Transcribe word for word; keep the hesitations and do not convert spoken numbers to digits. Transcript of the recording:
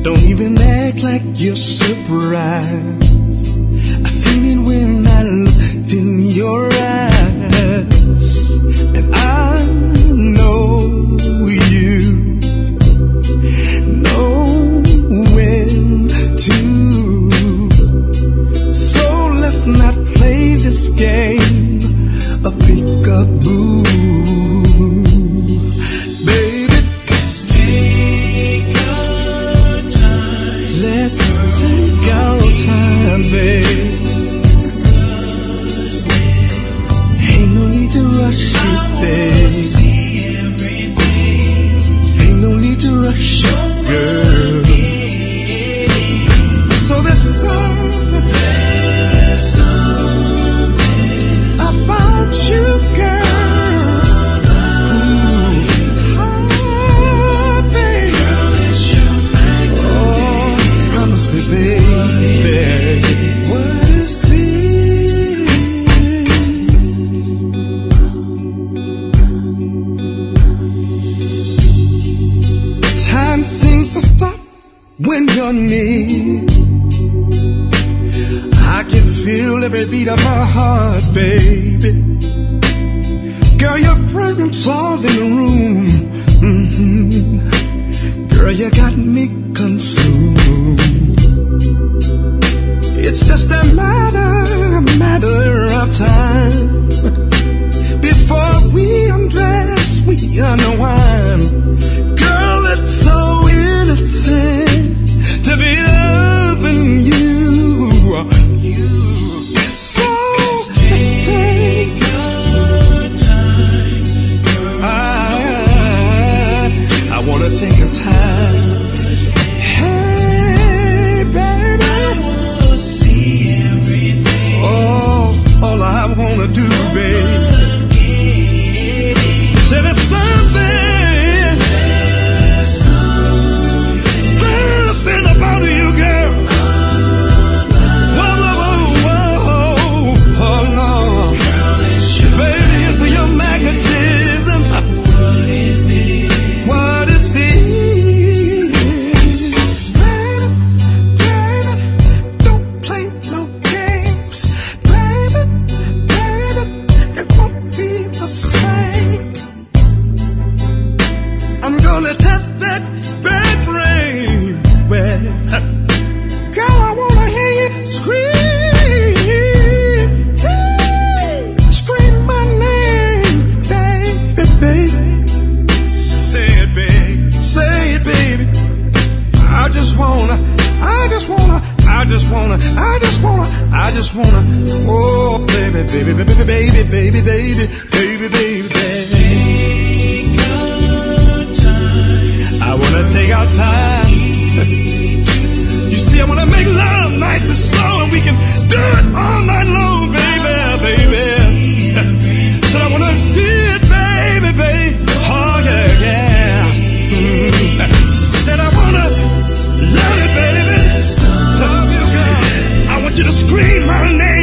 Don't even act like you're surprised. I seen it when I looked in your eyes, and I know you know when to. So let's not play this game of peek-a-boo. Baby, let's take our time. Let's take our time, babe. Ain't no need to rush it, babe. Ain't no need to rush it, girl. So there's something, there's something about you, girl. Time seems to stop when you're near. I can feel every beat of my heart, baby. Girl, your fragrance all in the room. Mm-hmm. Girl, you got me consumed. It's just a matter, a matter of time before we undress, we unwind. Girl, it's so innocent to be loving you. you. So let's take our time. I, I wanna take our time. Hey, baby, I wanna see everything. Oh, all I wanna do, baby. Say there's something. I'm gonna test that bad brain. Well, girl, I wanna hear you scream, scream my name, baby, baby. Say it, baby, say it, baby. I just wanna, I just wanna, I just wanna, I just wanna, I just wanna. Oh, baby, baby, baby, baby, baby, baby, baby, baby, baby. I wanna take our time. You see, I wanna make love nice and slow, and we can do it all night long, baby, baby. So I wanna see it, baby, baby. Oh yeah, yeah. Mm. Said I wanna love it, baby. Love you, girl. I want you to scream my name.